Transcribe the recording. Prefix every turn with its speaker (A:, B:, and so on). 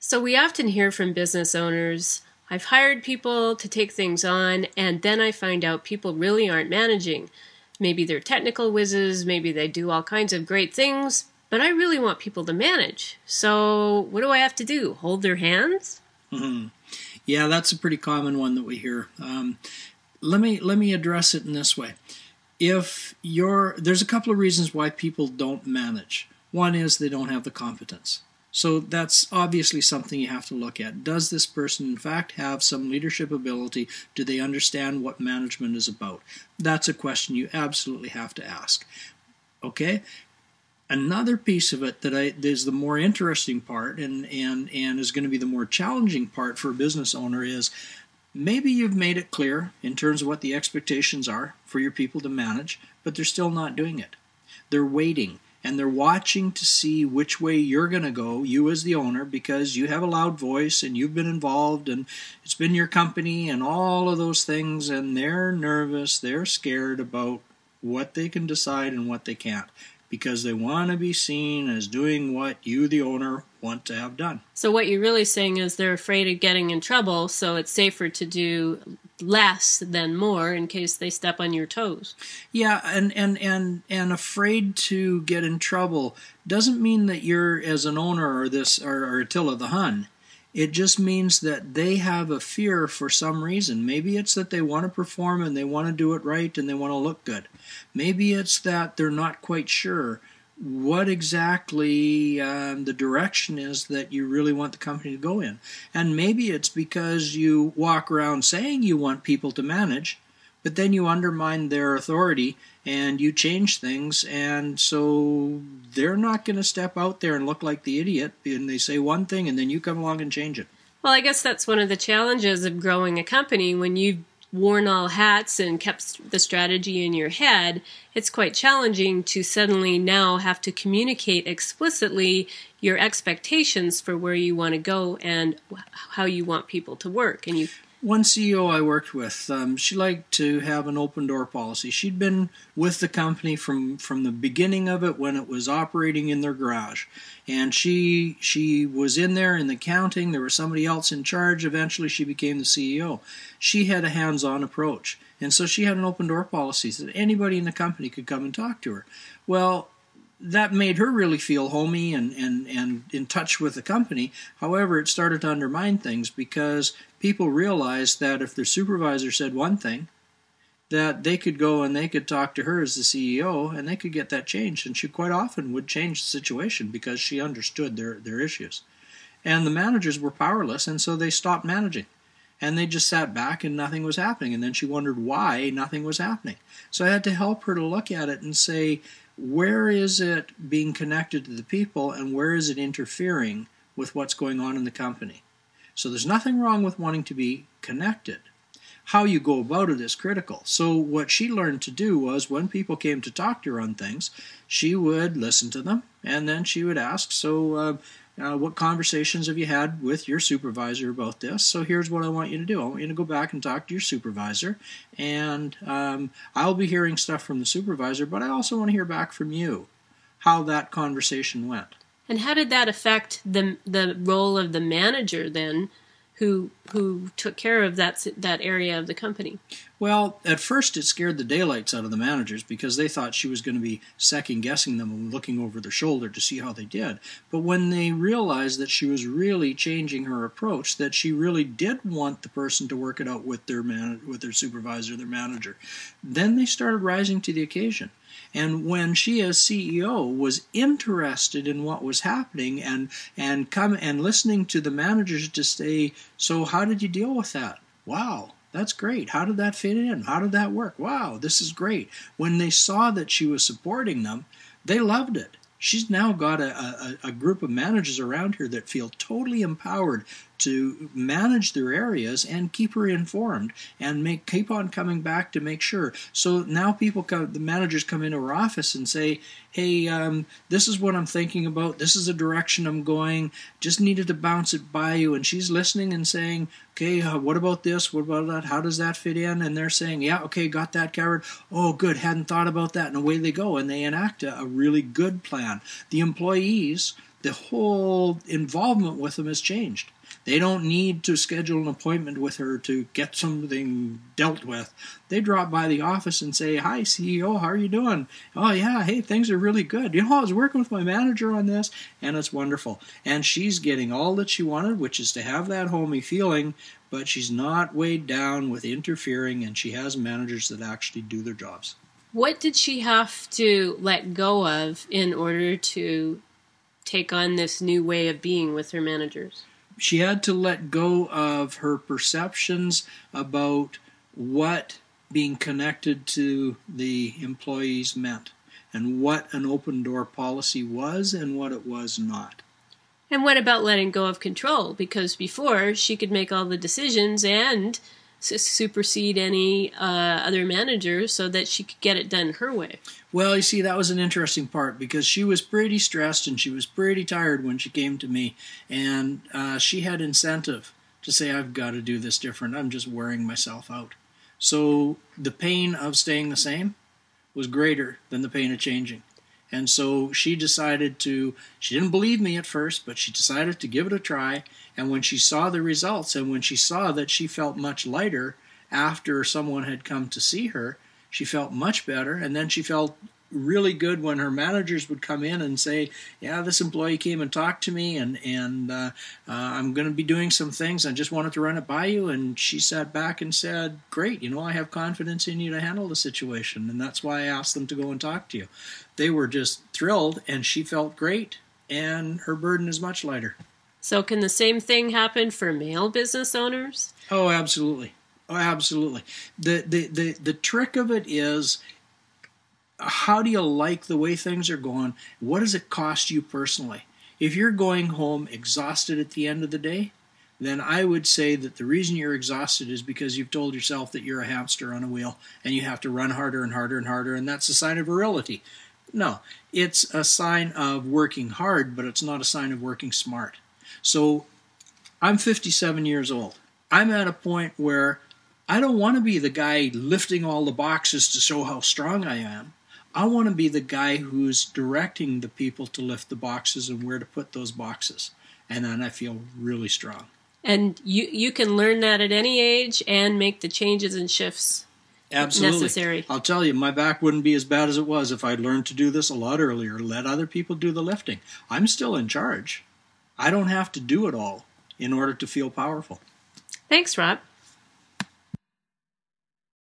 A: So we often hear from business owners, I've hired people to take things on, and then I find out people really aren't managing. Maybe they're technical whizzes, maybe they do all kinds of great things, but I really want people to manage. So what do I have to do? Hold their hands?
B: Mm-hmm. Yeah, that's a pretty common one that we hear. Let me address it in this way. There's a couple of reasons why people don't manage. One is they don't have the competence. So that's obviously something you have to look at. Does this person in fact have some leadership ability? Do they understand what management is about? That's a question you absolutely have to ask. Okay? Another piece of it that is the more interesting part and is going to be the more challenging part for a business owner is maybe you've made it clear in terms of what the expectations are for your people to manage, but they're still not doing it. They're waiting. And they're watching to see which way you're going to go, you as the owner, because you have a loud voice and you've been involved and it's been your company and all of those things, and they're nervous, they're scared about what they can decide and what they can't, because they want to be seen as doing what you, the owner, want to have done.
A: So what you're really saying is they're afraid of getting in trouble, so it's safer to do less than more in case they step on your toes.
B: Yeah, and afraid to get in trouble doesn't mean that you're, as an owner, or Attila the Hun. It just means that they have a fear for some reason. Maybe it's that they want to perform and they want to do it right and they want to look good. Maybe it's that they're not quite sure what exactly the direction is that you really want the company to go in. And maybe it's because you walk around saying you want people to manage, but then you undermine their authority and you change things, and so they're not going to step out there and look like the idiot, and they say one thing and then you come along and change it.
A: Well, I guess that's one of the challenges of growing a company. When you've worn all hats and kept the strategy in your head, it's quite challenging to suddenly now have to communicate explicitly your expectations for where you want to go and how you want people to work. And
B: one CEO I worked with, she liked to have an open door policy. She'd been with the company from the beginning of it when it was operating in their garage. And she was in there in the accounting. There was somebody else in charge. Eventually she became the CEO. She had a hands-on approach. And so she had an open door policy so that anybody in the company could come and talk to her. Well, that made her really feel homey and in touch with the company. However, it started to undermine things because people realized that if their supervisor said one thing, that they could go and they could talk to her as the CEO and they could get that changed. And she quite often would change the situation because she understood their issues. And the managers were powerless, and so they stopped managing. And they just sat back and nothing was happening. And then she wondered why nothing was happening. So I had to help her to look at it and say, where is it being connected to the people and where is it interfering with what's going on in the company? So there's nothing wrong with wanting to be connected. How you go about it is critical. So what she learned to do was when people came to talk to her on things, she would listen to them and then she would ask, what conversations have you had with your supervisor about this? So here's what I want you to do. I want you to go back and talk to your supervisor, and I'll be hearing stuff from the supervisor, but I also want to hear back from you how that conversation went.
A: And how did that affect the role of the manager then, who took care of that area of the company?
B: Well, at first it scared the daylights out of the managers because they thought she was going to be second-guessing them and looking over their shoulder to see how they did. But when they realized that she was really changing her approach, that she really did want the person to work it out with their supervisor, their manager, then they started rising to the occasion. And when she, as CEO, was interested in what was happening and listening to the managers to say, so how did you deal with that? Wow, that's great. How did that fit in? How did that work? Wow, this is great. When they saw that she was supporting them, they loved it. She's now got a group of managers around her that feel totally empowered to manage their areas and keep her informed and keep on coming back to make sure. So now the managers come into her office and say, hey, this is what I'm thinking about. This is the direction I'm going. Just needed to bounce it by you. And she's listening and saying, okay, what about this? What about that? How does that fit in? And they're saying, yeah, okay, got that covered. Oh, good, hadn't thought about that. And away they go, and they enact a really good plan. The employees the whole involvement with them has changed. They don't need to schedule an appointment with her to get something dealt with. They drop by the office and say, "Hi, CEO, how are you doing?" "Oh, yeah, hey, things are really good. You know, I was working with my manager on this, and it's wonderful." And she's getting all that she wanted, which is to have that homey feeling, but she's not weighed down with interfering, and she has managers that actually do their jobs.
A: What did she have to let go of in order to take on this new way of being with her managers?
B: She had to let go of her perceptions about what being connected to the employees meant and what an open door policy was and what it was not.
A: And what about letting go of control? Because before, she could make all the decisions and supersede any other managers so that she could get it done her way.
B: Well, you see, that was an interesting part because she was pretty stressed and she was pretty tired when she came to me. And she had incentive to say, "I've got to do this different. I'm just wearing myself out." So the pain of staying the same was greater than the pain of changing. And so she decided to, she didn't believe me at first, but she decided to give it a try. And when she saw the results and when she saw that she felt much lighter after someone had come to see her, she felt much better. And then she felt really good when her managers would come in and say, "Yeah, this employee came and talked to me and I'm going to be doing some things. I just wanted to run it by you." And she sat back and said, "Great, you know, I have confidence in you to handle the situation. And that's why I asked them to go and talk to you." They were just thrilled and she felt great and her burden is much lighter.
A: So can the same thing happen for male business owners?
B: Oh, absolutely. Oh, absolutely. The trick of it is, how do you like the way things are going? What does it cost you personally? If you're going home exhausted at the end of the day, then I would say that the reason you're exhausted is because you've told yourself that you're a hamster on a wheel and you have to run harder and harder and harder, and that's a sign of virility. No, it's a sign of working hard, but it's not a sign of working smart. So I'm 57 years old. I'm at a point where I don't want to be the guy lifting all the boxes to show how strong I am. I want to be the guy who's directing the people to lift the boxes and where to put those boxes. And then I feel really strong.
A: And you can learn that at any age and make the changes and shifts
B: Absolutely
A: necessary.
B: I'll tell you, my back wouldn't be as bad as it was if I'd learned to do this a lot earlier. Let other people do the lifting. I'm still in charge. I don't have to do it all in order to feel powerful.
A: Thanks, Rob.